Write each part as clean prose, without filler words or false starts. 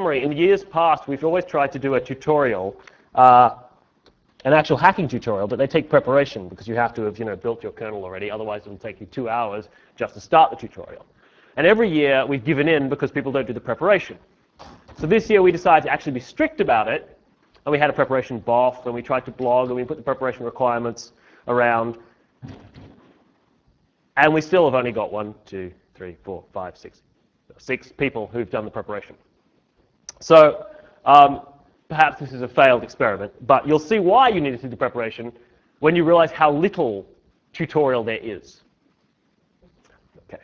memory, in years past, we've always tried to do a tutorial, an actual hacking tutorial, but they take preparation because you have to have built your kernel already. Otherwise, it will take you 2 hours just to start the tutorial. And every year, we've given in because people don't do the preparation. So this year, we decided to actually be strict about it, and we had a preparation BOF, and we tried to blog, and we put the preparation requirements around. And we still have only got 1, 2, 3, 4, 5, 6 people who've done the preparation. So perhaps this is a failed experiment, but you'll see why you need to do the preparation when you realize how little tutorial there is. Okay.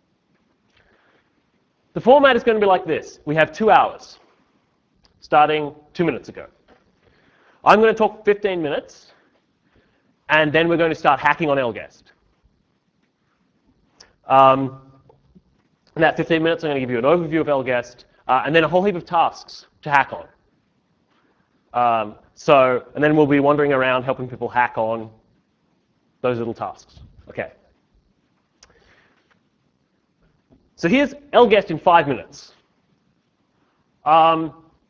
The format is going to be like this. We have 2 hours, starting 2 minutes ago. I'm going to talk 15 minutes, and then we're going to start hacking on LGuest. In that 15 minutes, I'm going to give you an overview of LGuest, and then a whole heap of tasks to hack on. And then we'll be wandering around helping people hack on those little tasks. Okay. So here's LGuest in 5 minutes. The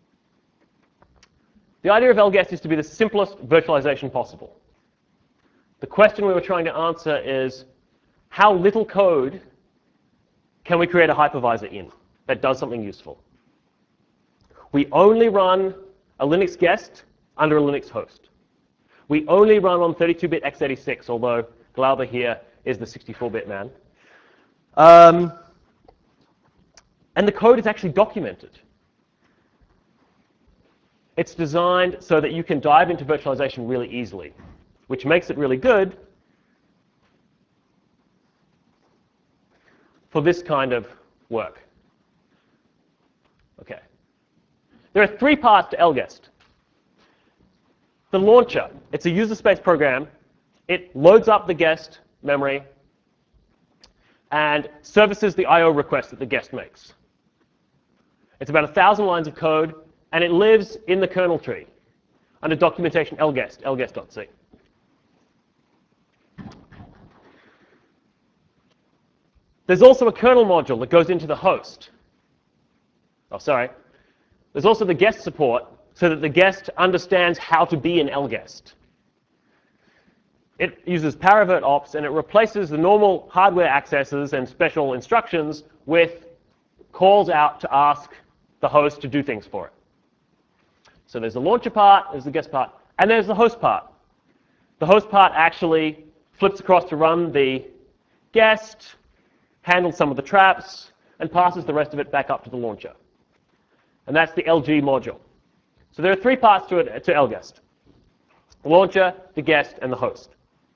idea of LGuest is to be the simplest virtualization possible. The question we were trying to answer is, how little code can we create a hypervisor in that does something useful? We only run a Linux guest under a Linux host. We only run on 32-bit x86, although Glauber here is the 64-bit man. And the code is actually documented. It's designed so that you can dive into virtualization really easily, which makes it really good for this kind of work. Okay. There are 3 parts to LGuest. The launcher, it's a user space program. It loads up the guest memory and services the I/O request that the guest makes. It's about 1,000 lines of code, and it lives in the kernel tree under documentation LGuest, lguest.c. There's also a kernel module that goes into the host. Oh, sorry. There's also the guest support so that the guest understands how to be an LGuest. It uses Paravert ops, and it replaces the normal hardware accesses and special instructions with calls out to ask the host to do things for it. So there's the launcher part, there's the guest part, and there's the host part. The host part actually flips across to run the guest, handles some of the traps, and passes the rest of it back up to the launcher. And that's the LG module. So there are 3 parts to it, to LGuest: the launcher, the guest, and the host.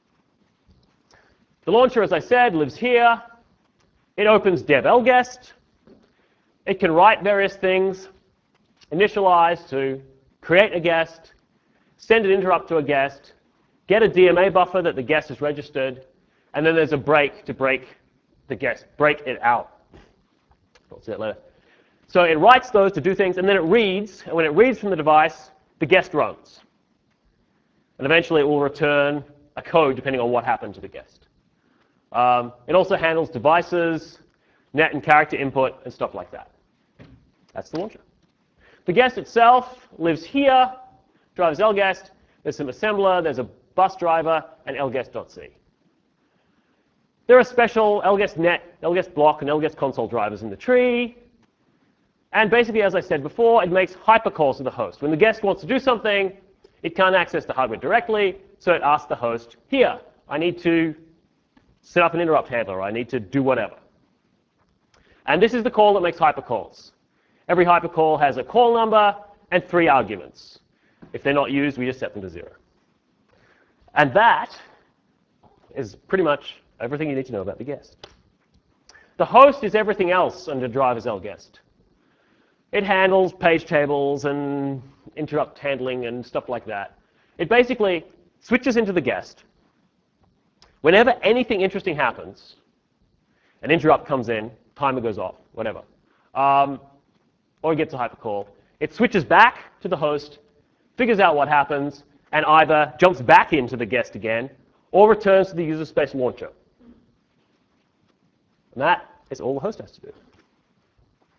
The launcher, as I said, lives here. It opens dev LGuest. It can write various things, initialize to create a guest, send an interrupt to a guest, get a DMA buffer that the guest has registered, and then there's a break to break the guest, break it out. We'll see that later. So it writes those to do things, and then it reads, and when it reads from the device, the guest runs. And eventually it will return a code depending on what happened to the guest. It also handles devices, net and character input, and stuff like that. That's the launcher. The guest itself lives here, drives LGuest. There's some assembler, there's a bus driver, and lguest.c. There are special LGuest net, LGuest block, and LGuest console drivers in the tree. And basically, as I said before, it makes hypercalls to the host. When the guest wants to do something, it can't access the hardware directly, so it asks the host, here, I need to set up an interrupt handler, or I need to do whatever. And this is the call that makes hypercalls. Every hypercall has a call number and 3 arguments. If they're not used, we just set them to 0. And that is pretty much everything you need to know about the guest. The host is everything else under drivers LGuest. It handles page tables and interrupt handling and stuff like that. It basically switches into the guest. Whenever anything interesting happens, an interrupt comes in, timer goes off, whatever, or it gets a hypercall, it switches back to the host, figures out what happens, and either jumps back into the guest again or returns to the user space launcher. And that is all the host has to do.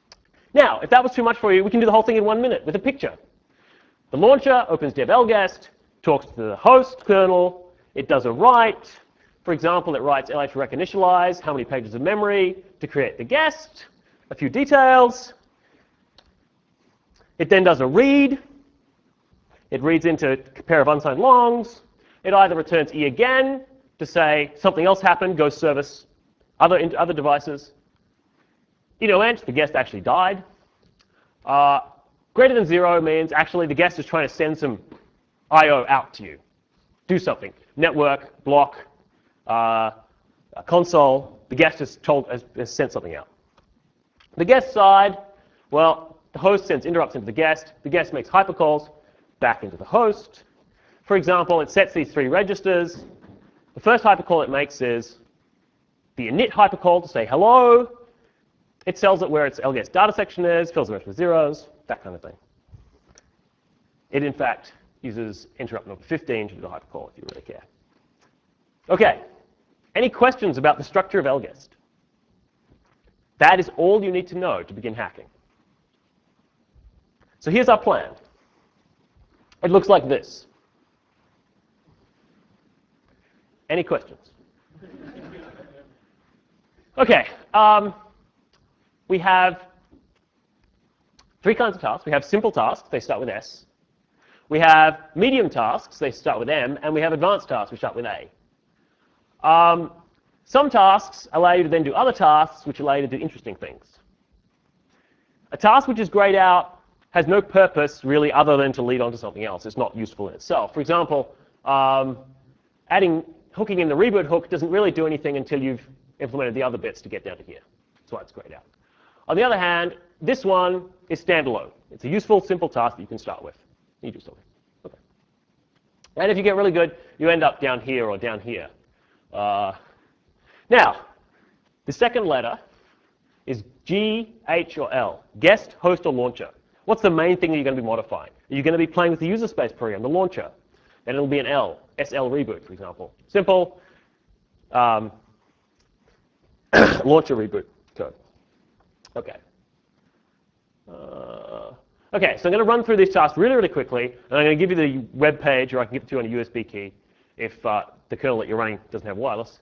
Now, if that was too much for you, we can do the whole thing in 1 minute with a picture. The launcher opens dev-lguest, talks to the host kernel, it does a write. For example, it writes LH rec initialize, how many pages of memory to create the guest, a few details. It then does a read. It reads into a pair of unsigned longs. It either returns E again to say something else happened, go service other devices. int, the guest actually died. Greater than 0 means actually the guest is trying to send some I/O out to you. Do something. Network, block, console. The guest has sent something out. The guest side, well, the host sends interrupts into the guest. The guest makes hypercalls back into the host. For example, it sets these 3 registers. The first hypercall it makes is the init hypercall to say hello. It tells it where its LGS data section is, fills the rest with zeros, that kind of thing. It, in fact, uses interrupt number 15 to do the hypercall if you really care. OK, any questions about the structure of LGest? That is all you need to know to begin hacking. So here's our plan. It looks like this. Any questions? OK. We have 3 kinds of tasks. We have simple tasks. They start with S. We have medium tasks. They start with M. And we have advanced tasks, which start with A. Some tasks allow you to then do other tasks, which allow you to do interesting things. A task which is grayed out has no purpose, really, other than to lead on to something else. It's not useful in itself. For example, hooking in the reboot hook doesn't really do anything until you've implemented the other bits to get down to here. That's why it's grayed out. On the other hand, this one is standalone. It's a useful, simple task that you can start with. You do something. Okay. And if you get really good, you end up down here or down here. Now, the second letter is G, H, or L. Guest, host, or launcher. What's the main thing that you're going to be modifying? Are you going to be playing with the user space program, the launcher? Then it'll be an L, SL reboot, for example. Simple launcher reboot code. OK. OK, so I'm going to run through these tasks really, really quickly. And I'm going to give you the web page, or I can give it to you on a USB key if the kernel that you're running doesn't have wireless.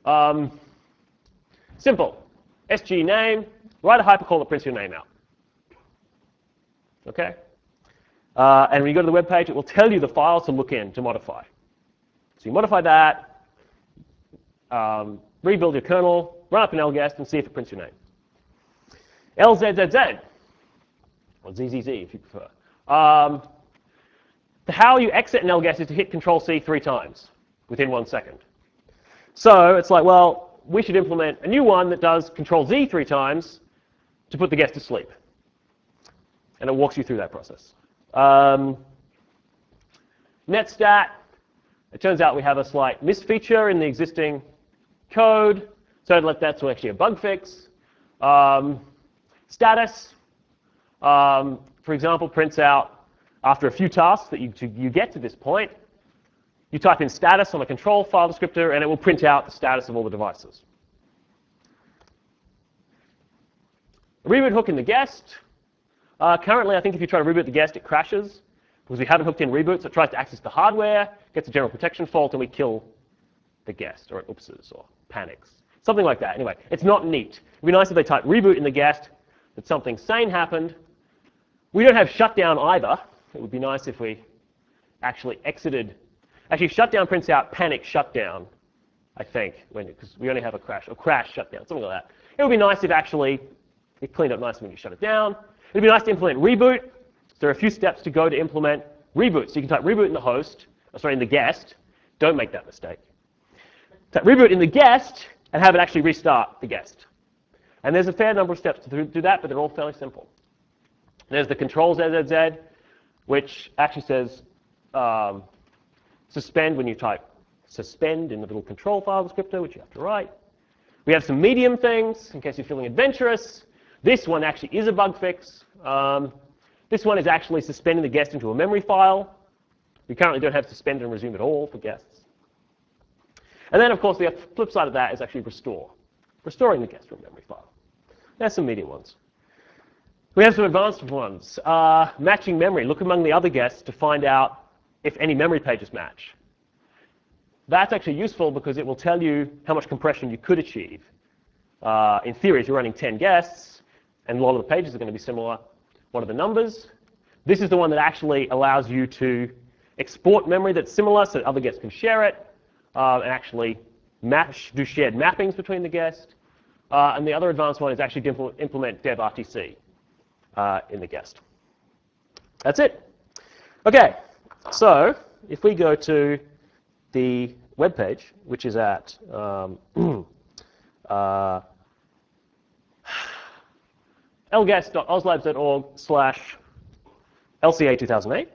Simple. SG name. Write a hypercall that prints your name out. OK? And when you go to the web page, it will tell you the files to look in to modify. So you modify that, rebuild your kernel, run up an LGest, and see if it prints your name. LZZZ, or ZZZ if you prefer. How you exit an LGest is to hit Control-C 3 times within 1 second. So it's like, well, we should implement a new one that does Control-Z 3 times to put the guest to sleep. And it walks you through that process. Netstat, it turns out we have a slight misfeature in the existing code. So that's actually a bug fix. Status, for example, prints out after a few tasks that you get to this point. You type in status on a control file descriptor, and it will print out the status of all the devices. A reboot hook in the guest. Currently, I think if you try to reboot the guest, it crashes because we haven't hooked in reboot, so it tries to access the hardware, gets a general protection fault, and we kill the guest, or it oopses, or panics. Something like that. Anyway, it's not neat. It would be nice if they type reboot in the guest, that something sane happened. We don't have shutdown either. It would be nice if we actually exited. Actually, shutdown prints out panic shutdown, I think, because we only have a crash, or crash shutdown, something like that. It would be nice if actually it cleaned up nicely when you shut it down. It would be nice to implement reboot. There are a few steps to go to implement reboot. So you can type reboot in the host, in the guest. Don't make that mistake. Type reboot in the guest and have it actually restart the guest. And there's a fair number of steps to do that, but they're all fairly simple. There's the control ZZZ, which actually says suspend when you type suspend in the little control file descriptor, which you have to write. We have some medium things, in case you're feeling adventurous. This one actually is a bug fix. This one is actually suspending the guest into a memory file. We currently don't have suspend and resume at all for guests. And then, of course, the flip side of that is actually restore, restoring the guest to a memory file. There's some medium ones. We have some advanced ones. Matching memory. Look among the other guests to find out if any memory pages match. That's actually useful because it will tell you how much compression you could achieve. In theory, if you're running 10 guests, and a lot of the pages are going to be similar, what are the numbers? This is the one that actually allows you to export memory that's similar so that other guests can share it, and actually do shared mappings between the guests. And the other advanced one is actually to implement dev-RTC in the guest. That's it. OK, so if we go to the web page, which is at lguest.auslabs.org/LCA2008,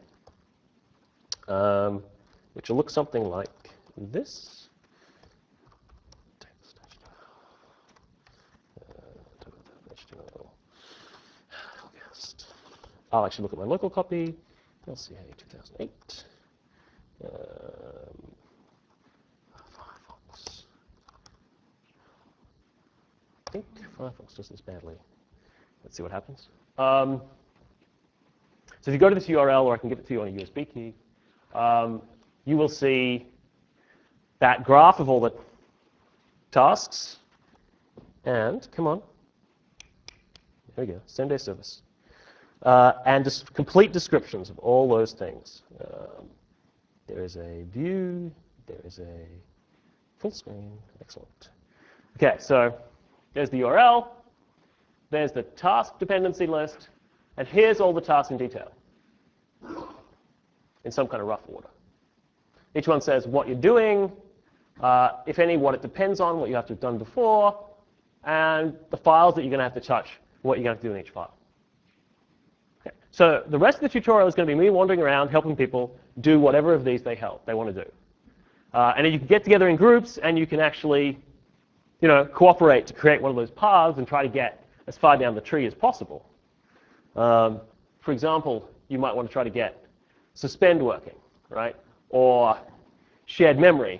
which will look something like this. I'll actually look at my local copy, LCA 2008. Firefox. I think Firefox does this badly. Let's see what happens. So if you go to this URL, or I can give it to you on a USB key, you will see that graph of all the tasks. And, come on, there we go, same-day service. And just complete descriptions of all those things. There is a view, there is a full screen, excellent. Okay, so there's the URL, there's the task dependency list, and here's all the tasks in detail in some kind of rough order. Each one says what you're doing, if any, what it depends on, what you have to have done before, and the files that you're going to have to touch, what you're going to have to do in each file. Okay. So the rest of the tutorial is going to be me wandering around helping people do whatever of these they want to do. And you can get together in groups, and you can actually cooperate to create one of those paths and try to get as far down the tree as possible. For example, you might want to try to get suspend working, right? Or shared memory,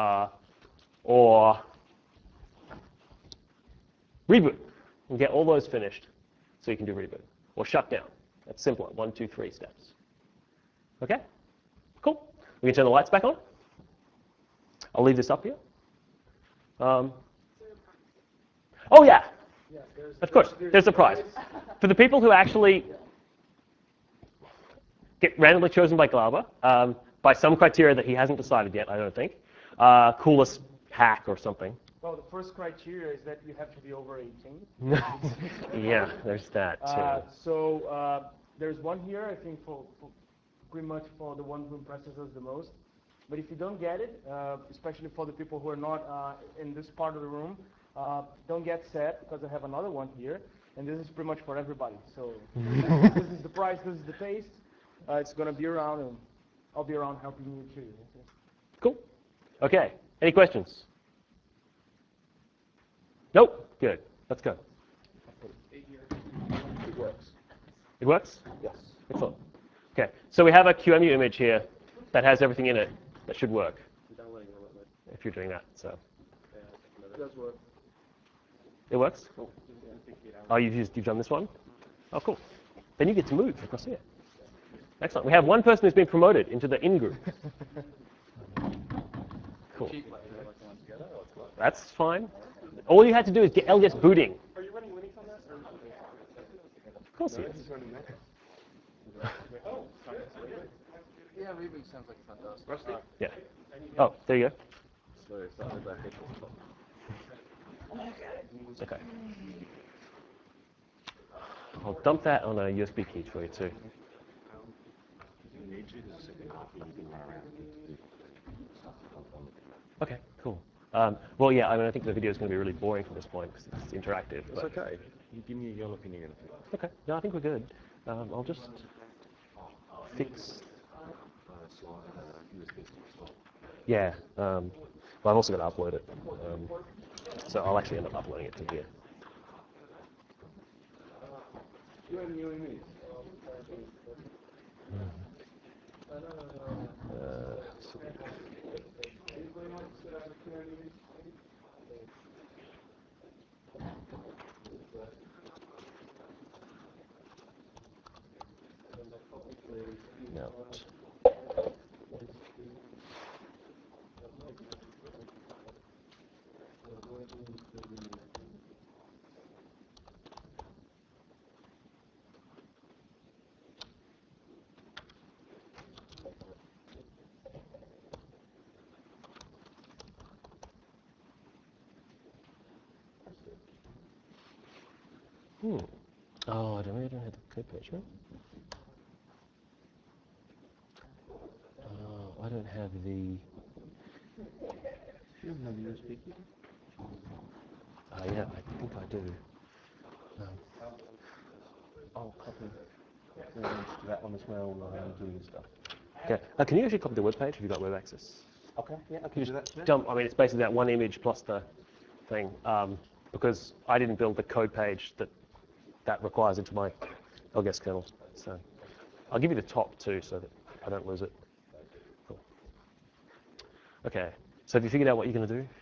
or reboot, and get all those finished so you can do reboot. Or shut down. That's simpler, 1, 2, 3 steps. Okay? Cool. We can turn the lights back on. I'll leave this up here. Oh, yeah. Of course, there's a prize. For the people who actually get randomly chosen by Glauber, by some criteria that he hasn't decided yet, I don't think, coolest hack or something. Well, the first criteria is that you have to be over 18. Yeah, there's that too. So there's one here, I think, for pretty much for the one who impresses us the most. But if you don't get it, especially for the people who are not in this part of the room, don't get sad, because I have another one here, and this is pretty much for everybody. So this is the price, this is the taste. It's going to be around, and I'll be around helping you too. Cool. Okay. Any questions? Nope. Good. Let's go. It works. It works? Yes. Excellent. Okay. So we have a QEMU image here that has everything in it that should work. If you're doing that, so. It does work. It works? Cool. Oh, you've done this one? Oh, cool. Then you get to move across here. Excellent. We have one person who's been promoted into the in group. Cool. That's fine. All you had to do is get LGS booting. Are you running Linux on that? Of course he is. Yeah, reboot sounds like fantastic. Rusty? Yeah. Oh, there you go. Okay. I'll dump that on a USB key for you too. Okay, cool. Well, yeah, I mean, I think the video is going to be really boring from this point because it's interactive. It's okay. You give me your opinion. Okay. No, I think we're good. I'll just fix. Yeah. Well, I've also got to upload it. So I'll actually end up uploading it to here. out. Oh, I don't have the code page, right? Oh, I don't have the. You have no USB key? Yeah, I think I do. I'll copy the link to that one as well while I'm doing stuff. Okay. Can you actually copy the web page if you've got web access? Okay, yeah, I can do that too. Dump. I mean, it's basically that one image plus the thing. Because I didn't build the code page that requires into my LGS kernel. So I'll give you the top too, so that I don't lose it. Cool. Okay. So have you figured out what you're going to do?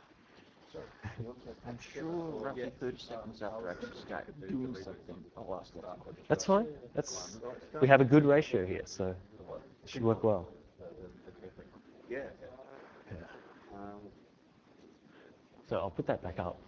I'm sure roughly 30 seconds after I actually start doing something, I'll ask that question. That's fine. We have a good ratio here, so it should work well. Yeah. So I'll put that back up.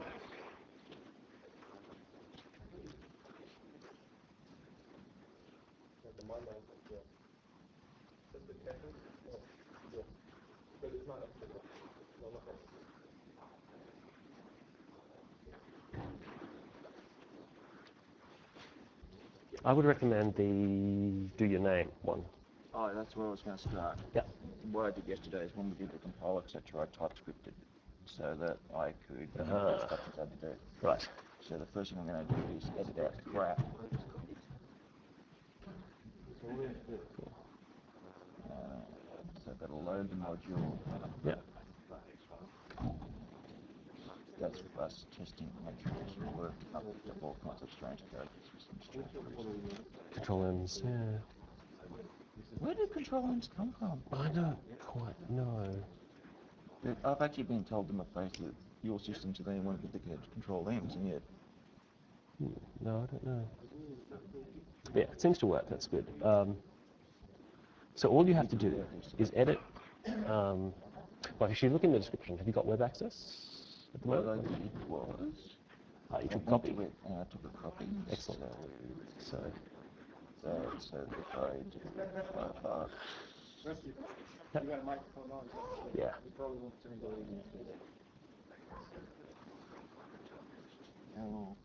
I would recommend the do your name one. Oh, that's where I was going to start. Yeah. What I did yesterday is when we did the compile, etc., I type scripted so that I could do Uh-huh. the stuff that I had to do. Right. So the first thing I'm going to do is edit out the crap. So that'll load the module. Yeah. That's for us testing, make sure it can work up to all kinds of strange code. Control M's. Yeah. Where do control M's come from? I don't quite know. I've actually been told in my face that your system today won't get the control M's, and yet. No, I don't know. Yeah, it seems to work. That's good. So all you have to do is edit. Well, if you look in the description, have you got web access at the What I moment? did was. You took I a copy. went to it and I took a copy. Excellent. So So if I do Firefox. yeah. Oh.